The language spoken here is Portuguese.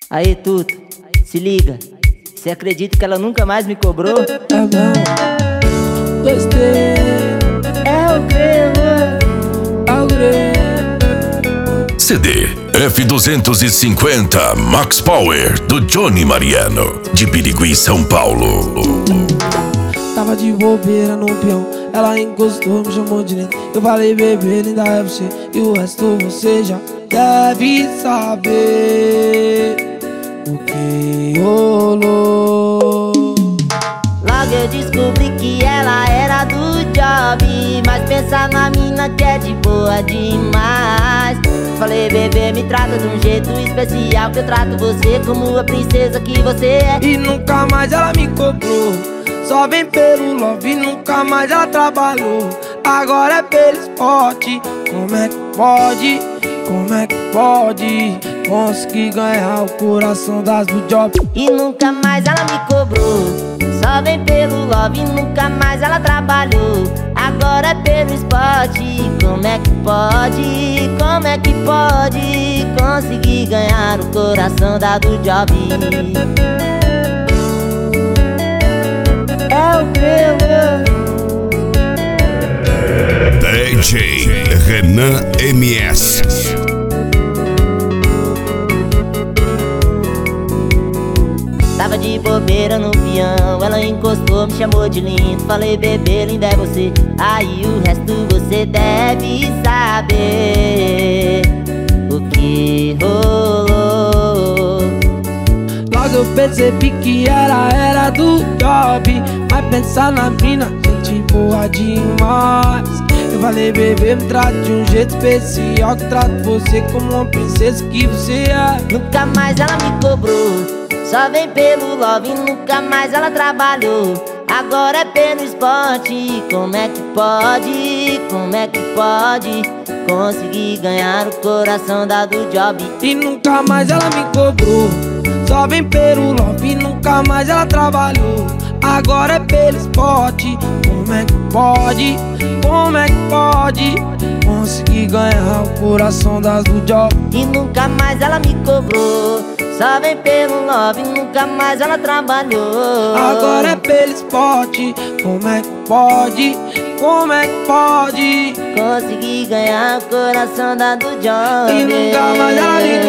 Aí, Tuto, se liga. Você acredita que ela nunca mais me cobrou? É bom. Gostei. É o creme. CD F250 Max Power do Johnny Mariano, de Birigui, São Paulo. Tava de bobeira no peão, ela encostou, me chamou de lindo. Eu falei, bebê, linda é você, e o resto você já deve saber o que rolou. Logo eu descobri que ela era do job, mas pensa na mina que é de boa demais. Falei, bebê, me trata de um jeito especial, que eu trato você como a princesa que você é. E nunca mais ela me cobrou, só vem pelo love, nunca mais ela trabalhou. Agora é pelo esporte. Como é que pode? Como é que pode conseguir ganhar o coração das do job? E nunca mais ela me cobrou, só vem pelo love, nunca mais ela trabalhou. Agora é pelo esporte. Como é que pode? Como é que pode conseguir ganhar o coração da do job? É o creme. DJ Renan MS. Tava de bobeira no peão, ela encostou, me chamou de lindo. Falei, bebê, linda é você, aí o resto você deve saber o que rolou. Logo eu percebi que ela era do job, mas pensar na mina, gente boa demais. Eu falei, bebê, me trata de um jeito especial, que trato você como uma princesa que você é. Nunca mais ela me cobrou, só vem pelo love, nunca mais ela trabalhou. Agora é pelo esporte. Como é que pode? Como é que pode conseguir ganhar o coração da do job? E nunca mais ela me cobrou, só vem pelo love, nunca mais ela trabalhou. Agora é pelo esporte. Como é que pode? Como é que pode conseguir ganhar o coração das do job? E nunca mais ela me cobrou, só vem pelo love, nunca mais ela trabalhou. Agora é pelo esporte. Como é que pode? Como é que pode conseguir ganhar o coração da do job? e nunca mais ela me